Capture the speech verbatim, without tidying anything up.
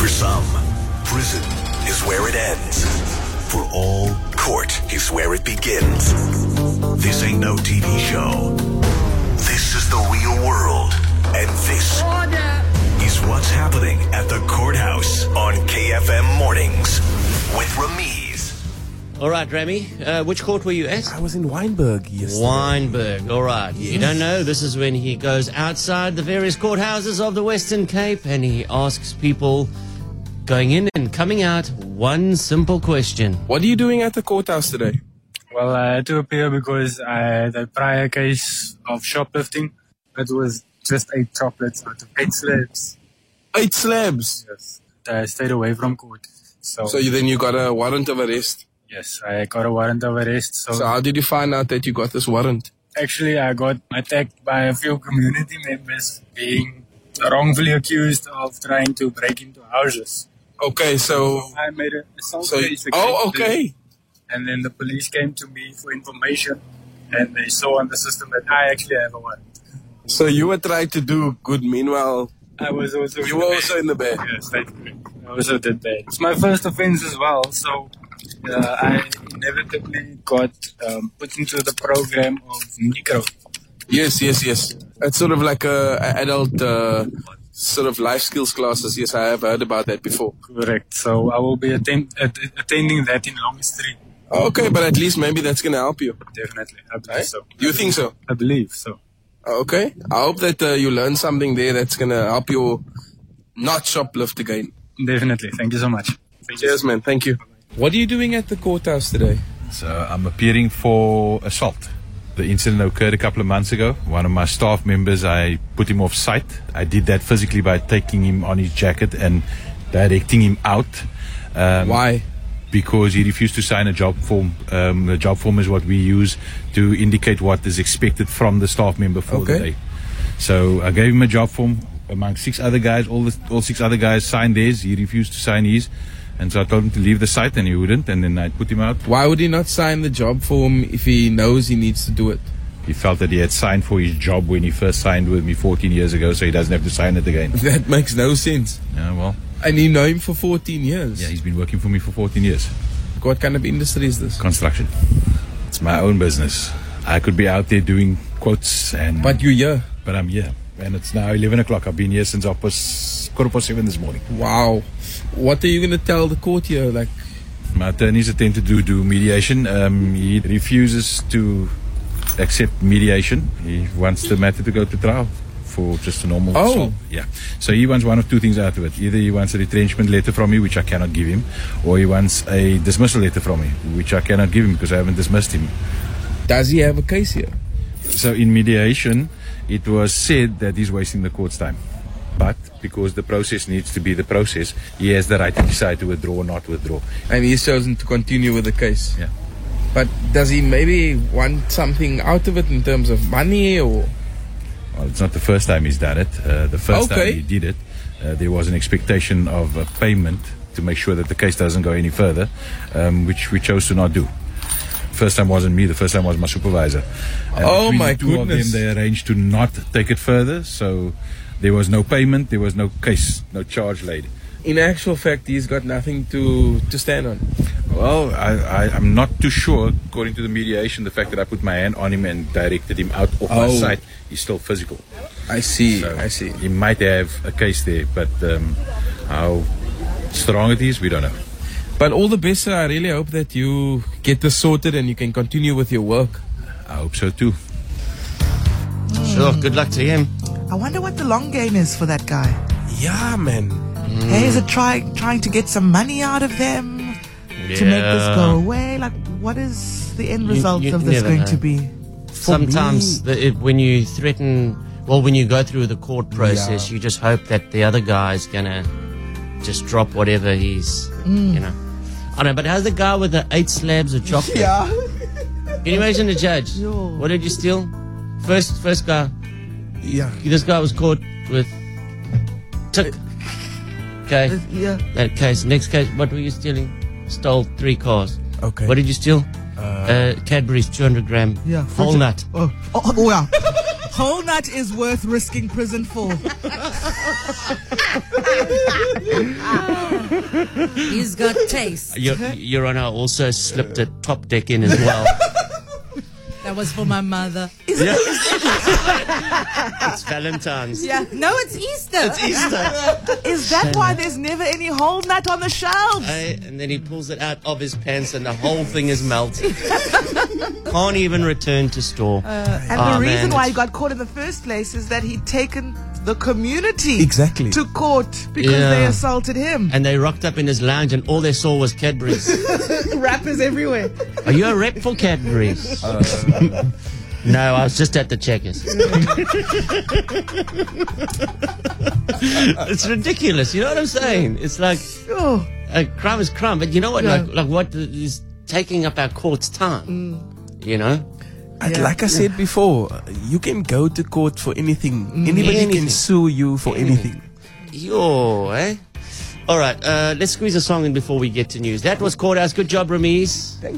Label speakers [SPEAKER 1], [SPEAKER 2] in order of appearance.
[SPEAKER 1] For some, prison is where it ends. For all, court is where it begins. This ain't no T V show. This is the real world. And this is what's happening at the courthouse on K F M Mornings with Ramiz.
[SPEAKER 2] All right, Rami, uh, which court were you at?
[SPEAKER 3] I was in Wynberg yesterday.
[SPEAKER 2] Wynberg, all right. Yes. You don't know, this is when he goes outside the various courthouses of the Western Cape and he asks people going in and coming out one simple question.
[SPEAKER 3] What are you doing at the courthouse today?
[SPEAKER 4] Well, I had to appear because I had a prior case of shoplifting. It was just eight chocolates out of eight slabs.
[SPEAKER 3] Eight slabs?
[SPEAKER 4] Yes. I stayed away from court. So,
[SPEAKER 3] so you, then you got a warrant of arrest?
[SPEAKER 4] Yes, I got a warrant of arrest. So,
[SPEAKER 3] so how did you find out that you got this warrant?
[SPEAKER 4] Actually, I got attacked by a few community members being wrongfully accused of trying to break into houses.
[SPEAKER 3] Okay, so...
[SPEAKER 4] so I made a assault
[SPEAKER 3] so,
[SPEAKER 4] case.
[SPEAKER 3] Oh, okay.
[SPEAKER 4] And then the police came to me for information and they saw on the system that I actually have a warrant.
[SPEAKER 3] So you were trying to do good, meanwhile...
[SPEAKER 4] I was also
[SPEAKER 3] You were also in the bed?
[SPEAKER 4] Yes, that's correct. I also did that. It's my first offense as well, so... Uh, I inevitably got um, put into the program of Negro.
[SPEAKER 3] Yes, yes, yes. It's sort of like a, a adult uh, sort of life skills classes. Yes, I have heard about that before.
[SPEAKER 4] Correct. So I will be attend- att- attending that in Long Street.
[SPEAKER 3] Okay, but at least maybe that's going to help you.
[SPEAKER 4] Definitely. I believe so.
[SPEAKER 3] Do you think so?
[SPEAKER 4] I believe so.
[SPEAKER 3] Okay. I hope that uh, you learn something there that's going to help you not shoplift again.
[SPEAKER 4] Definitely. Thank you so much. Thank
[SPEAKER 3] Cheers,
[SPEAKER 4] you.
[SPEAKER 3] man. Thank you. What are you doing at the courthouse today?
[SPEAKER 5] So I'm appearing for assault. The incident occurred a couple of months ago. One of my staff members, I put him off sight. I did that physically by taking him on his jacket and directing him out.
[SPEAKER 3] Um, Why?
[SPEAKER 5] Because he refused to sign a job form. Um, the job form is what we use to indicate what is expected from the staff member for
[SPEAKER 3] okay.
[SPEAKER 5] the day. So I gave him a job form among six other guys. All the all six other guys signed theirs. He refused to sign his. And so I told him to leave the site and he wouldn't, and then I put him out.
[SPEAKER 3] Why would he not sign the job form if he knows he needs to do it?
[SPEAKER 5] He felt that he had signed for his job when he first signed with me fourteen years ago, so he doesn't have to sign it again.
[SPEAKER 3] That makes no sense.
[SPEAKER 5] Yeah, well.
[SPEAKER 3] And you know him for fourteen years?
[SPEAKER 5] Yeah, he's been working for me for fourteen years.
[SPEAKER 3] What kind of industry is this?
[SPEAKER 5] Construction. It's my own business. I could be out there doing quotes and...
[SPEAKER 3] But you're here?
[SPEAKER 5] But I'm here. And it's now eleven o'clock. I've been here since half past, quarter past seven this morning.
[SPEAKER 3] Wow. What are you going to tell the court here? Like,
[SPEAKER 5] my attorneys attempted to do mediation. Um, he refuses to accept mediation. He wants the matter to go to trial for just a normal
[SPEAKER 3] oh.
[SPEAKER 5] assault. Yeah. So he wants one of two things out of it. Either he wants a retrenchment letter from me, which I cannot give him, or he wants a dismissal letter from me, which I cannot give him because I haven't dismissed him.
[SPEAKER 3] Does he have a case here?
[SPEAKER 5] So in mediation, it was said that he's wasting the court's time. But because the process needs to be the process, he has the right to decide to withdraw or not withdraw.
[SPEAKER 3] And he's chosen to continue with the case.
[SPEAKER 5] Yeah.
[SPEAKER 3] But does he maybe want something out of it in terms of money or?
[SPEAKER 5] Well, it's not the first time he's done it. Uh, the first
[SPEAKER 3] okay.
[SPEAKER 5] time he did it, uh, there was an expectation of a payment to make sure that the case doesn't go any further, um, which we chose to not do. First time wasn't me, the first time was my supervisor. And
[SPEAKER 3] oh my
[SPEAKER 5] the two
[SPEAKER 3] goodness.
[SPEAKER 5] Of them, they arranged to not take it further, so there was no payment, there was no case, no charge laid.
[SPEAKER 3] In actual fact, he's got nothing to, to stand on.
[SPEAKER 5] Well, I, I, I'm not too sure. According to the mediation, the fact that I put my hand on him and directed him out of
[SPEAKER 3] oh.
[SPEAKER 5] my sight, he's still physical.
[SPEAKER 3] I see,
[SPEAKER 5] so
[SPEAKER 3] I see.
[SPEAKER 5] He might have a case there, but um, how strong it is, we don't know.
[SPEAKER 3] But all the best, sir. I really hope that you get this sorted and you can continue with your work.
[SPEAKER 5] I hope so too.
[SPEAKER 2] Sure, good luck to him.
[SPEAKER 6] I wonder what the long game is for that guy.
[SPEAKER 3] Yeah, man.
[SPEAKER 6] Mm. Hey, is it try, trying to get some money out of them
[SPEAKER 2] yeah.
[SPEAKER 6] to make this go away? Like, what is the end result
[SPEAKER 2] you, you
[SPEAKER 6] of this going
[SPEAKER 2] know.
[SPEAKER 6] to be?
[SPEAKER 2] Sometimes the, it, when you threaten, well, when you go through the court process, yeah. you just hope that the other guy's gonna just drop whatever he's,
[SPEAKER 6] mm.
[SPEAKER 2] you know. I don't know, but how's the guy with the eight slabs of chocolate?
[SPEAKER 6] Yeah.
[SPEAKER 2] Can you imagine the judge?
[SPEAKER 6] Yo.
[SPEAKER 2] What did you steal? First, first guy.
[SPEAKER 6] Yeah.
[SPEAKER 2] This guy was caught with took. Okay.
[SPEAKER 6] Uh, yeah.
[SPEAKER 2] That case. Next case. What were you stealing? Stole three cars.
[SPEAKER 6] Okay.
[SPEAKER 2] What did you steal?
[SPEAKER 6] Uh,
[SPEAKER 2] uh Cadbury's two hundred gram.
[SPEAKER 6] Yeah.
[SPEAKER 2] Whole nut.
[SPEAKER 6] Oh, oh, oh yeah. Whole nut is worth risking prison for.
[SPEAKER 7] He's got taste.
[SPEAKER 2] Your, Your Honor, I also slipped a top deck in as well.
[SPEAKER 7] That was for my mother.
[SPEAKER 2] Yeah. It's Valentine's.
[SPEAKER 7] Yeah. No, it's Easter.
[SPEAKER 2] It's Easter.
[SPEAKER 6] Is that why there's never any whole nut on the shelves?
[SPEAKER 2] Hey, and then he pulls it out of his pants and the whole thing is melted. Can't even return to store.
[SPEAKER 6] And
[SPEAKER 2] Oh,
[SPEAKER 6] the reason
[SPEAKER 2] man,
[SPEAKER 6] why he
[SPEAKER 2] it's-
[SPEAKER 6] got caught in the first place is that he'd taken the community
[SPEAKER 8] Exactly.
[SPEAKER 6] to court because
[SPEAKER 2] Yeah.
[SPEAKER 6] they assaulted him.
[SPEAKER 2] And they rocked up in his lounge and all they saw was Cadbury's.
[SPEAKER 6] Rappers everywhere.
[SPEAKER 2] Are you a rep for Cadbury's? No, I was just at the Checkers. It's ridiculous. You know what I'm saying? It's like
[SPEAKER 6] Oh,
[SPEAKER 2] uh, crime is crime, but you know what?
[SPEAKER 6] Yeah.
[SPEAKER 2] Like, like what is taking up our court's time? You know?
[SPEAKER 8] And
[SPEAKER 6] Yeah.
[SPEAKER 8] like I said before, you can go to court for anything. Anybody
[SPEAKER 2] Anything.
[SPEAKER 8] can sue you for anything.
[SPEAKER 2] Yo, eh? All right, uh, let's squeeze a song in before we get to news. That was Courthouse. Good job, Ramiz.